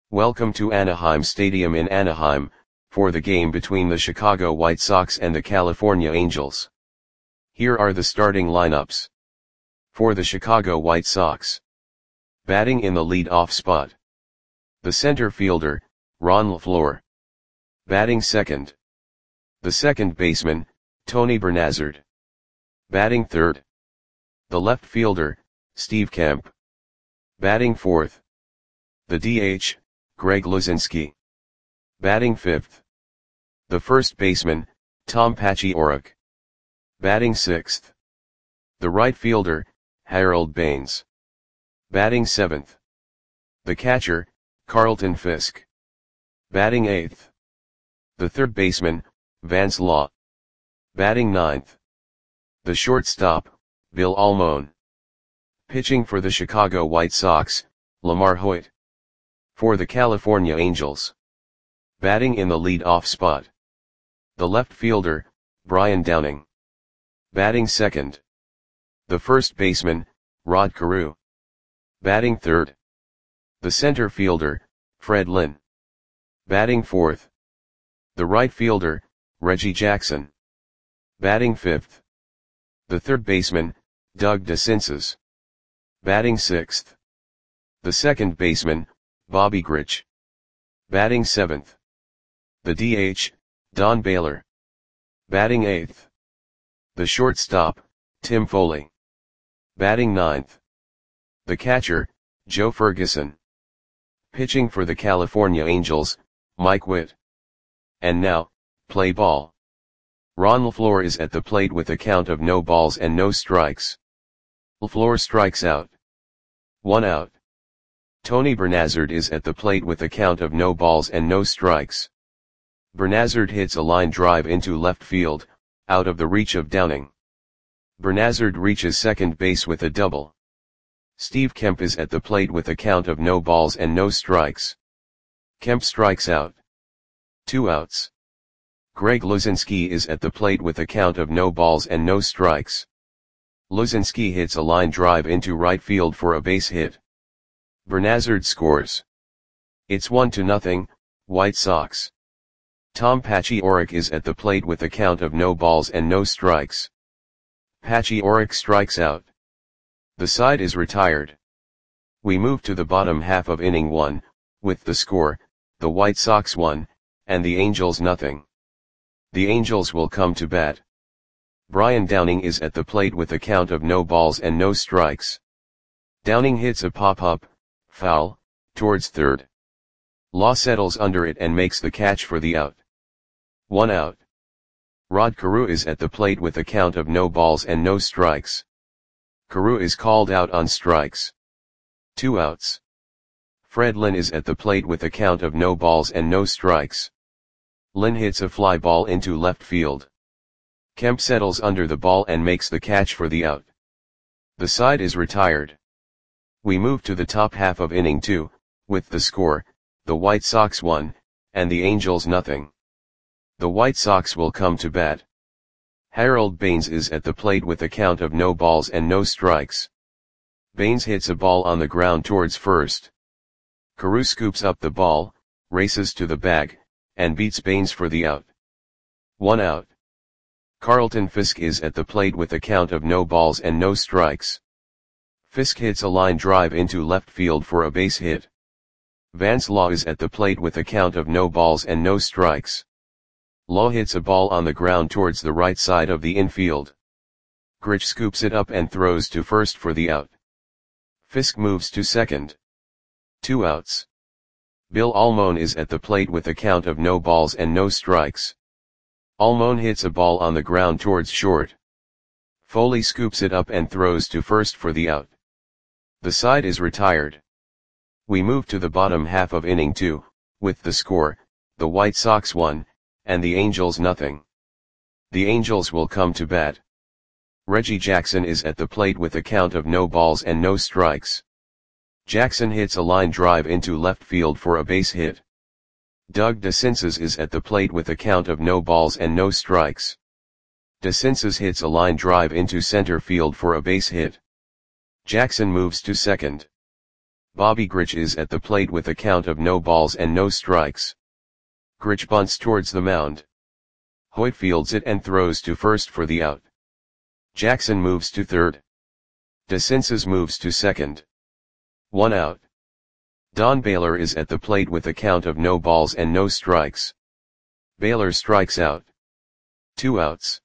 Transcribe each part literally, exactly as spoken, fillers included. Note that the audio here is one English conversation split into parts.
Welcome to Anaheim Stadium in Anaheim, for the game between the Chicago White Sox and the California Angels. Here are the starting lineups. For the Chicago White Sox. Batting in the lead-off spot. The center fielder, Ron LeFlore. Batting second. The second baseman, Tony Bernazard. Batting third. The left fielder, Steve Kemp. Batting fourth. The D H, Greg Luzinski. Batting fifth. The first baseman, Tom Paciorek. Batting sixth. The right fielder, Harold Baines. Batting seventh. The catcher, Carlton Fisk. Batting eighth. The third baseman, Vance Law. Batting ninth. The shortstop, Bill Almon. Pitching for the Chicago White Sox, Lamar Hoyt. For the California Angels. Batting in the lead-off spot. The left fielder, Brian Downing. Batting second. The first baseman, Rod Carew. Batting third. The center fielder, Fred Lynn. Batting fourth. The right fielder, Reggie Jackson. Batting fifth. The third baseman, Doug DeCinces. Batting sixth. The second baseman, Bobby Grich. Batting seventh. The D H, Don Baylor. Batting eighth. The shortstop, Tim Foley. Batting ninth. The catcher, Joe Ferguson. Pitching for the California Angels, Mike Witt. And now, play ball. Ron LeFlore is at the plate with a count of no balls and no strikes. LeFlore strikes out. One out. Tony Bernazard is at the plate with a count of no balls and no strikes. Bernazard hits a line drive into left field, out of the reach of Downing. Bernazard reaches second base with a double. Steve Kemp is at the plate with a count of no balls and no strikes. Kemp strikes out. Two outs. Greg Luzinski is at the plate with a count of no balls and no strikes. Luzinski hits a line drive into right field for a base hit. Bernazard scores. It's one to nothing, White Sox. Tom Paciorek is at the plate with a count of no balls and no strikes. Paciorek strikes out. The side is retired. We move to the bottom half of inning one, with the score, the White Sox one, and the Angels nothing. The Angels will come to bat. Brian Downing is at the plate with a count of no balls and no strikes. Downing hits a pop-up, foul, towards third. Law settles under it and makes the catch for the out. One out. Rod Carew is at the plate with a count of no balls and no strikes. Carew is called out on strikes. Two outs. Fred Lynn is at the plate with a count of no balls and no strikes. Lynn hits a fly ball into left field. Kemp settles under the ball and makes the catch for the out. The side is retired. We move to the top half of inning two, with the score, the White Sox one, and the Angels nothing. The White Sox will come to bat. Harold Baines is at the plate with a count of no balls and no strikes. Baines hits a ball on the ground towards first. Carew scoops up the ball, races to the bag, and beats Baines for the out. One out. Carlton Fisk is at the plate with a count of no balls and no strikes. Fisk hits a line drive into left field for a base hit. Vance Law is at the plate with a count of no balls and no strikes. Law hits a ball on the ground towards the right side of the infield. Grich scoops it up and throws to first for the out. Fisk moves to second. Two outs. Bill Almon is at the plate with a count of no balls and no strikes. Almon hits a ball on the ground towards short. Foley scoops it up and throws to first for the out. The side is retired. We move to the bottom half of inning two, with the score, the White Sox one, and the Angels nothing. The Angels will come to bat. Reggie Jackson is at the plate with a count of no balls and no strikes. Jackson hits a line drive into left field for a base hit. Doug DeCinces is at the plate with a count of no balls and no strikes. DeCinces hits a line drive into center field for a base hit. Jackson moves to second. Bobby Grich is at the plate with a count of no balls and no strikes. Grich bunts towards the mound. Hoyt fields it and throws to first for the out. Jackson moves to third. DeCinces moves to second. One out. Don Baylor is at the plate with a count of no balls and no strikes. Baylor strikes out. Two outs.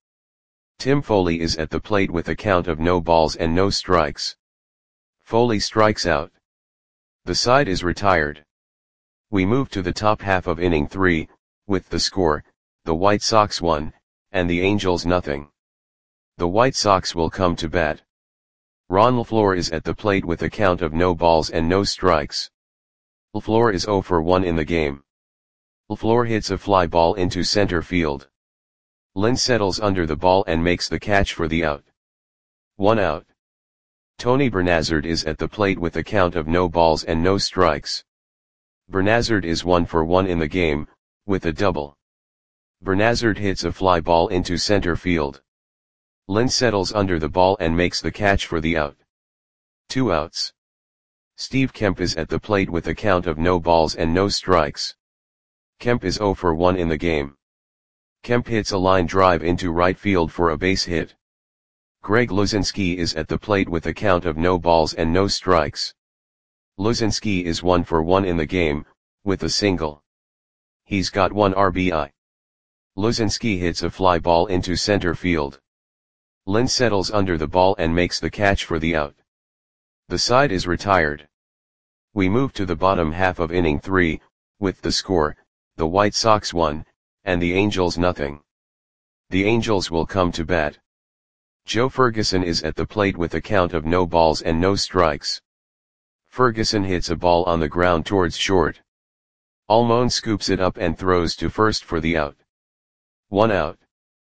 Tim Foley is at the plate with a count of no balls and no strikes. Foley strikes out. The side is retired. We move to the top half of inning three, with the score, the White Sox one, and the Angels nothing. The White Sox will come to bat. Ron LaFleur is at the plate with a count of no balls and no strikes. LaFleur is oh for one in the game. LaFleur hits a fly ball into center field. Lynn settles under the ball and makes the catch for the out. One out. Tony Bernazard is at the plate with a count of no balls and no strikes. Bernazard is one for one in the game, with a double. Bernazard hits a fly ball into center field. Lynn settles under the ball and makes the catch for the out. Two outs. Steve Kemp is at the plate with a count of no balls and no strikes. Kemp is oh for one in the game. Kemp hits a line drive into right field for a base hit. Greg Luzinski is at the plate with a count of no balls and no strikes. Luzinski is one for one in the game, with a single. He's got one R B I. Luzinski hits a fly ball into center field. Lynn settles under the ball and makes the catch for the out. The side is retired. We move to the bottom half of inning three, with the score, the White Sox one, and the Angels nothing. The Angels will come to bat. Joe Ferguson is at the plate with a count of no balls and no strikes. Ferguson hits a ball on the ground towards short. Almon scoops it up and throws to first for the out. One out.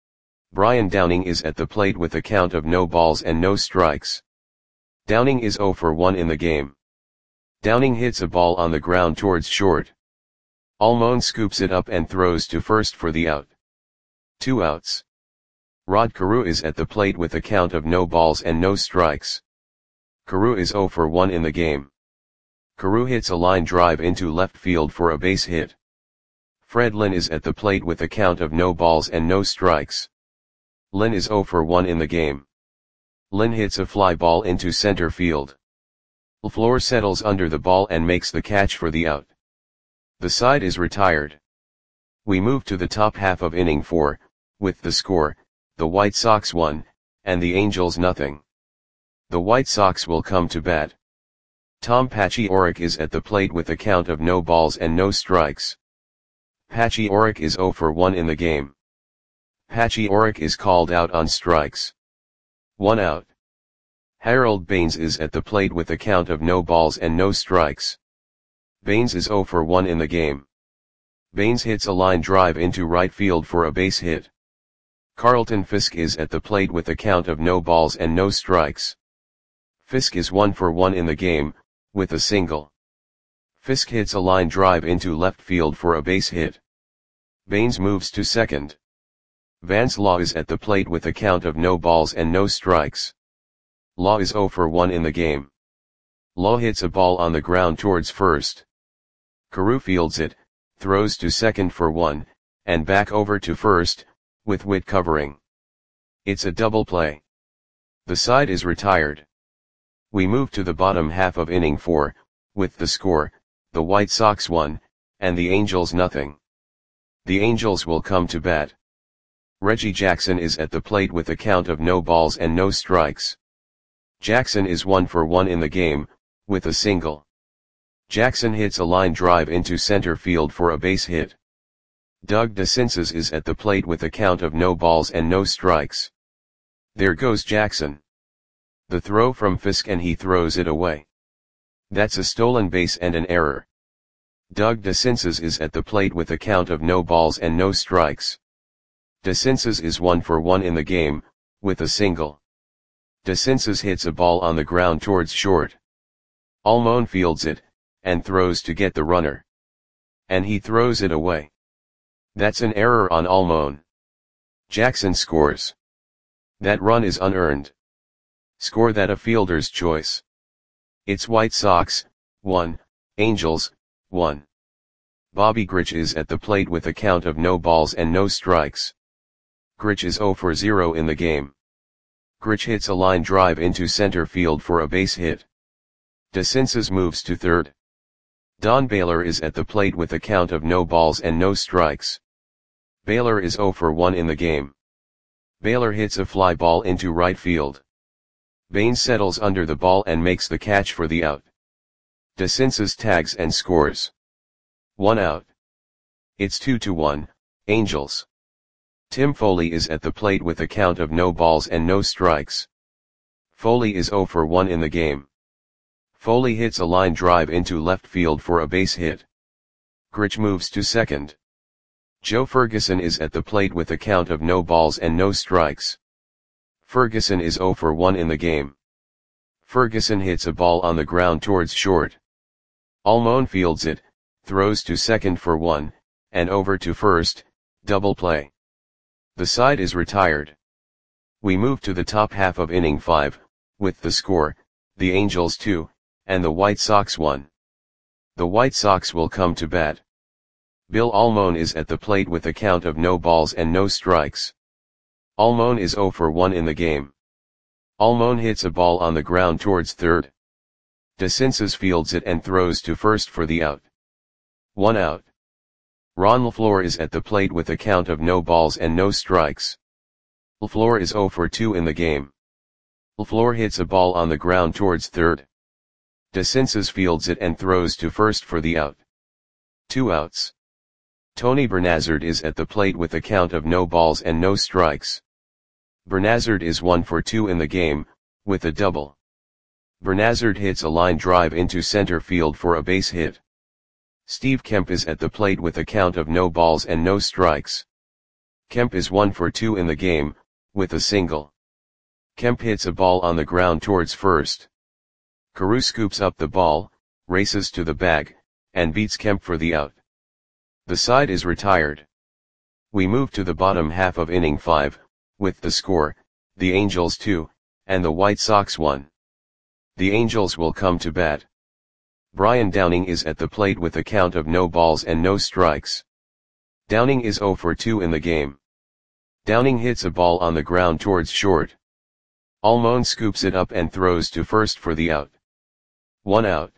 Brian Downing is at the plate with a count of no balls and no strikes. Downing is oh for one in the game. Downing hits a ball on the ground towards short. Almon scoops it up and throws to first for the out. Two outs. Rod Carew is at the plate with a count of no balls and no strikes. Carew is oh for one in the game. Carew hits a line drive into left field for a base hit. Fred Lynn is at the plate with a count of no balls and no strikes. Lynn is oh for one in the game. Lynn hits a fly ball into center field. LaFleur settles under the ball and makes the catch for the out. The side is retired. We move to the top half of inning four, with the score, the White Sox one, and the Angels nothing. The White Sox will come to bat. Tom Paciorek is at the plate with a count of no balls and no strikes. Paciorek is oh for one in the game. Paciorek is called out on strikes. One out. Harold Baines is at the plate with a count of no balls and no strikes. Baines is oh for one in the game. Baines hits a line drive into right field for a base hit. Carlton Fisk is at the plate with a count of no balls and no strikes. Fisk is one for one in the game, with a single. Fisk hits a line drive into left field for a base hit. Baines moves to second. Vance Law is at the plate with a count of no balls and no strikes. Law is oh for one in the game. Law hits a ball on the ground towards first. Carew fields it, throws to second for one, and back over to first, with Witt covering. It's a double play. The side is retired. We move to the bottom half of inning four, with the score, the White Sox one, and the Angels nothing. The Angels will come to bat. Reggie Jackson is at the plate with a count of no balls and no strikes. Jackson is one for one in the game, with a single. Jackson hits a line drive into center field for a base hit. Doug DeCinces is at the plate with a count of no balls and no strikes. There goes Jackson. The throw from Fisk and he throws it away. That's a stolen base and an error. Doug DeCinces is at the plate with a count of no balls and no strikes. DeCinces is one for one in the game, with a single. DeCinces hits a ball on the ground towards short. Almon fields it, and throws to get the runner. And he throws it away. That's an error on Almon. Jackson scores. That run is unearned. Score that a fielder's choice. It's White Sox, one, Angels, one. Bobby Grich is at the plate with a count of no balls and no strikes. Grich is zero for zero in the game. Grich hits a line drive into center field for a base hit. DeCinces moves to third. Don Baylor is at the plate with a count of no balls and no strikes. Baylor is zero for one in the game. Baylor hits a fly ball into right field. Baines settles under the ball and makes the catch for the out. DeCinces tags and scores. One out. It's two to one, Angels. Tim Foley is at the plate with a count of no balls and no strikes. Foley is zero for one in the game. Foley hits a line drive into left field for a base hit. Grich moves to second. Joe Ferguson is at the plate with a count of no balls and no strikes. Ferguson is zero for one in the game. Ferguson hits a ball on the ground towards short. Almon fields it, throws to second for one, and over to first, double play. The side is retired. We move to the top half of inning five, with the score, the Angels two, and the White Sox one. The White Sox will come to bat. Bill Almon is at the plate with a count of no balls and no strikes. Almon is zero for one in the game. Almon hits a ball on the ground towards third. DeCinces fields it and throws to first for the out. One out. Ron LaFleur is at the plate with a count of no balls and no strikes. LaFleur is zero for two in the game. LaFleur hits a ball on the ground towards third. DeCinces fields it and throws to first for the out. Two outs. Tony Bernazard is at the plate with a count of no balls and no strikes. Bernazard is one for two in the game, with a double. Bernazard hits a line drive into center field for a base hit. Steve Kemp is at the plate with a count of no balls and no strikes. Kemp is one for two in the game, with a single. Kemp hits a ball on the ground towards first. Carew scoops up the ball, races to the bag, and beats Kemp for the out. The side is retired. We move to the bottom half of inning five, with the score, the Angels two, and the White Sox one. The Angels will come to bat. Brian Downing is at the plate with a count of no balls and no strikes. Downing is zero for two in the game. Downing hits a ball on the ground towards short. Almon scoops it up and throws to first for the out. One out.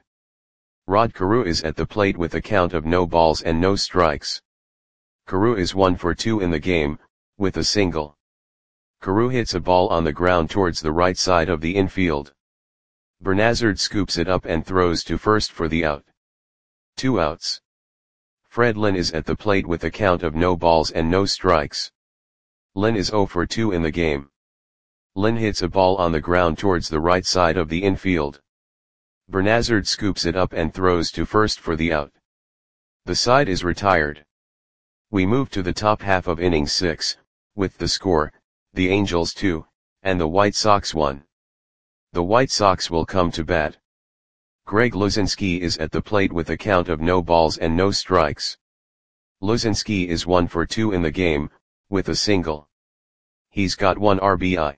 Rod Carew is at the plate with a count of no balls and no strikes. Carew is one for two in the game, with a single. Carew hits a ball on the ground towards the right side of the infield. Bernazard scoops it up and throws to first for the out. Two outs. Fred Lynn is at the plate with a count of no balls and no strikes. Lynn is zero for two in the game. Lynn hits a ball on the ground towards the right side of the infield. Bernazard scoops it up and throws to first for the out. The side is retired. We move to the top half of inning six, with the score, the Angels two, and the White Sox one. The White Sox will come to bat. Greg Luzinski is at the plate with a count of no balls and no strikes. Luzinski is one for two in the game, with a single. He's got one R B I.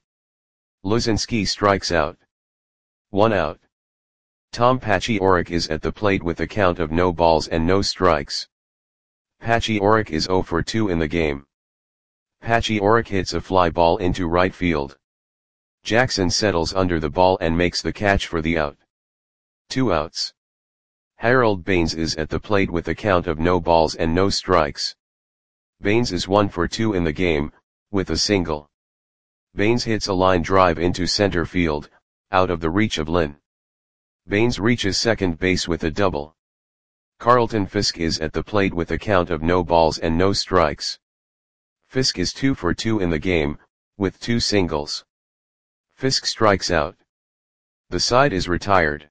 Luzinski strikes out. One out. Tom Paciorek is at the plate with a count of no balls and no strikes. Paciorek is zero for two in the game. Paciorek hits a fly ball into right field. Jackson settles under the ball and makes the catch for the out. Two outs. Harold Baines is at the plate with a count of no balls and no strikes. Baines is one for two in the game, with a single. Baines hits a line drive into center field, out of the reach of Lynn. Baines reaches second base with a double. Carlton Fisk is at the plate with a count of no balls and no strikes. Fisk is two for two in the game, with two singles. Fisk strikes out. The side is retired.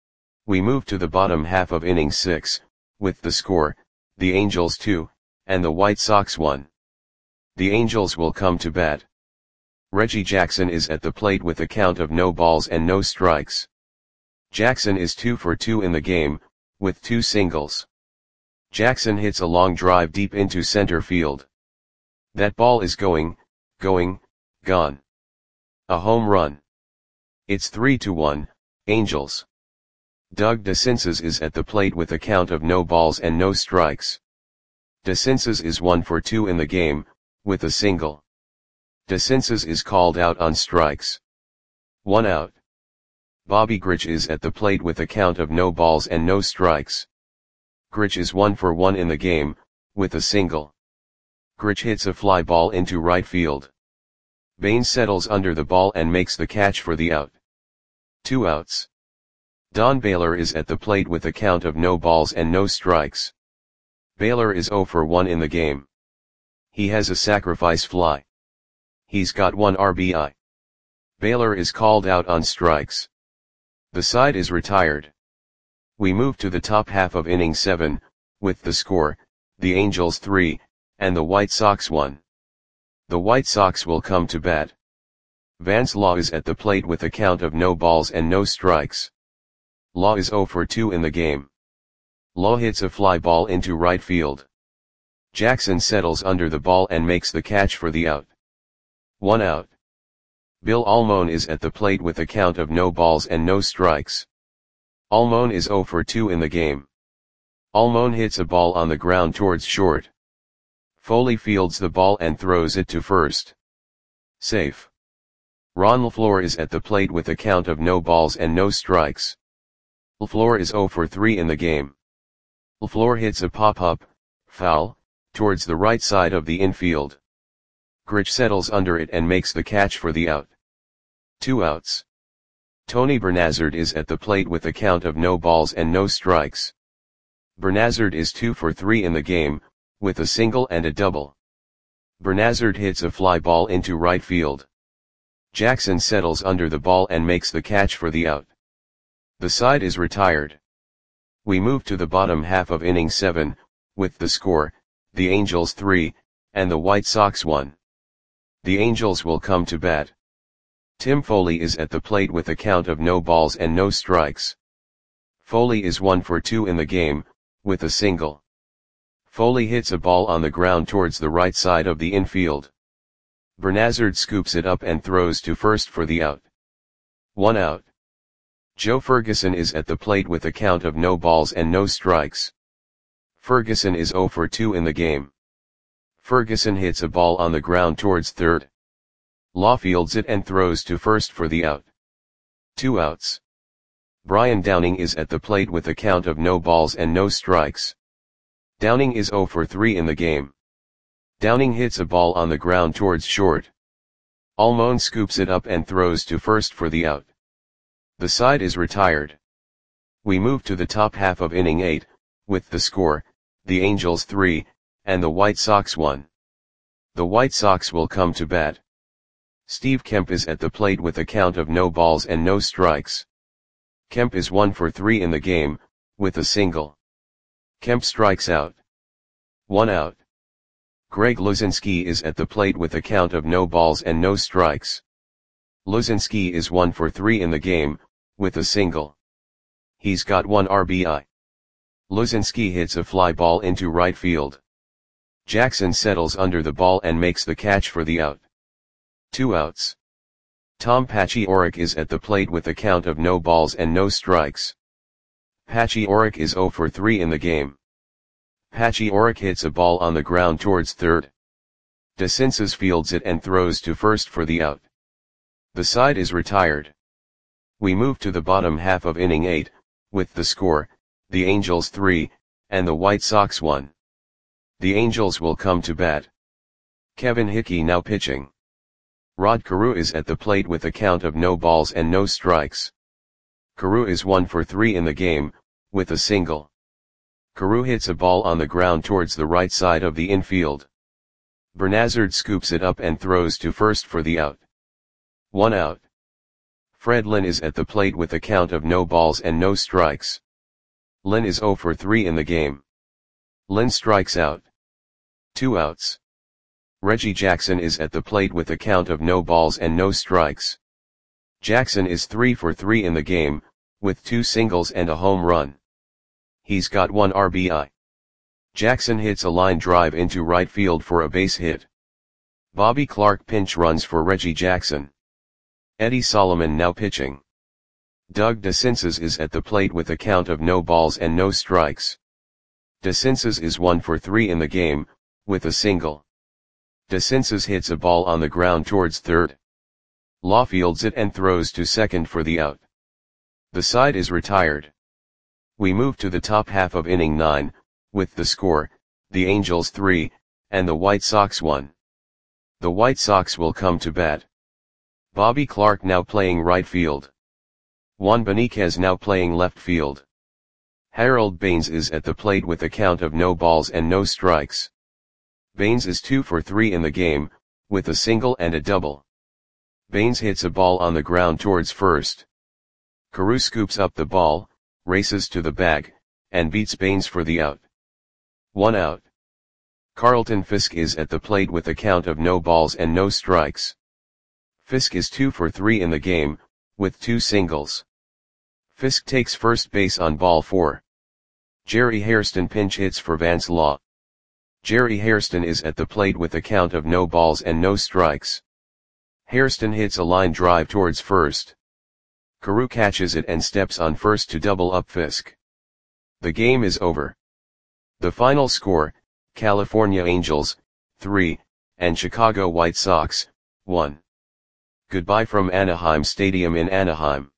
We move to the bottom half of inning six, with the score, the Angels two, and the White Sox one. The Angels will come to bat. Reggie Jackson is at the plate with a count of no balls and no strikes. Jackson is two for two in the game, with two singles. Jackson hits a long drive deep into center field. That ball is going, going, gone. A home run. It's three to one, Angels. Doug DeCinces is at the plate with a count of no balls and no strikes. DeCinces is one for two in the game, with a single. DeCinces is called out on strikes. One out. Bobby Grich is at the plate with a count of no balls and no strikes. Grich is one for one in the game, with a single. Grich hits a fly ball into right field. Baines settles under the ball and makes the catch for the out. Two outs. Don Baylor is at the plate with a count of no balls and no strikes. Baylor is zero for one in the game. He has a sacrifice fly. He's got one R B I. Baylor is called out on strikes. The side is retired. We move to the top half of inning seven, with the score, the Angels three, and the White Sox one. The White Sox will come to bat. Vance Law is at the plate with a count of no balls and no strikes. Law is zero for two in the game. Law hits a fly ball into right field. Jackson settles under the ball and makes the catch for the out. One out. Bill Almon is at the plate with a count of no balls and no strikes. Almon is zero for two in the game. Almon hits a ball on the ground towards short. Foley fields the ball and throws it to first. Safe. Ron LaFleur is at the plate with a count of no balls and no strikes. LaFleur is zero for three in the game. LaFleur hits a pop-up, foul, towards the right side of the infield. Grich settles under it and makes the catch for the out. Two outs. Tony Bernazard is at the plate with a count of no balls and no strikes. Bernazard is two for three in the game, with a single and a double. Bernazard hits a fly ball into right field. Jackson settles under the ball and makes the catch for the out. The side is retired. We move to the bottom half of inning seven, with the score, the Angels three, and the White Sox one. The Angels will come to bat. Tim Foley is at the plate with a count of no balls and no strikes. Foley is one for two in the game, with a single. Foley hits a ball on the ground towards the right side of the infield. Bernazard scoops it up and throws to first for the out. One out. Joe Ferguson is at the plate with a count of no balls and no strikes. Ferguson is zero for two in the game. Ferguson hits a ball on the ground towards third. Law fields it and throws to first for the out. Two outs. Brian Downing is at the plate with a count of no balls and no strikes. Downing is zero for three in the game. Downing hits a ball on the ground towards short. Almon scoops it up and throws to first for the out. The side is retired. We move to the top half of inning eight, with the score, the Angels three, and the White Sox one. The White Sox will come to bat. Steve Kemp is at the plate with a count of no balls and no strikes. Kemp is one for three in the game, with a single. Kemp strikes out. One out. Greg Luzinski is at the plate with a count of no balls and no strikes. Luzinski is one for three in the game, with a single. He's got one R B I. Luzinski hits a fly ball into right field. Jackson settles under the ball and makes the catch for the out. Two outs. Tom Paciorek is at the plate with a count of no balls and no strikes. Paciorek is zero for three in the game. Paciorek hits a ball on the ground towards third. DeCinces fields it and throws to first for the out. The side is retired. We move to the bottom half of inning eight, with the score, the Angels three, and the White Sox one. The Angels will come to bat. Kevin Hickey now pitching. Rod Carew is at the plate with a count of no balls and no strikes. Carew is one for three in the game, with a single. Carew hits a ball on the ground towards the right side of the infield. Bernazard scoops it up and throws to first for the out. One out. Fred Lynn is at the plate with a count of no balls and no strikes. Lynn is zero for three in the game. Lynn strikes out. Two outs. Reggie Jackson is at the plate with a count of no balls and no strikes. Jackson is three for three in the game, with two singles and a home run. He's got one R B I. Jackson hits a line drive into right field for a base hit. Bobby Clark pinch runs for Reggie Jackson. Eddie Solomon now pitching. Doug DeCinces is at the plate with a count of no balls and no strikes. DeCinces is one for three in the game, with a single. DeCinces hits a ball on the ground towards third. Law fields it and throws to second for the out. The side is retired. We move to the top half of inning nine, with the score, the Angels three, and the White Sox one. The White Sox will come to bat. Bobby Clark now playing right field. Juan Beniquez now playing left field. Harold Baines is at the plate with a count of no balls and no strikes. Baines is two for three in the game, with a single and a double. Baines hits a ball on the ground towards first. Carew scoops up the ball, races to the bag, and beats Baines for the out. One out. Carlton Fisk is at the plate with a count of no balls and no strikes. Fisk is two for three in the game, with two singles. Fisk takes first base on ball four. Jerry Hairston pinch hits for Vance Law. Jerry Hairston is at the plate with a count of no balls and no strikes. Hairston hits a line drive towards first. Carew catches it and steps on first to double up Fisk. The game is over. The final score, California Angels, three, and Chicago White Sox, one. Goodbye from Anaheim Stadium in Anaheim.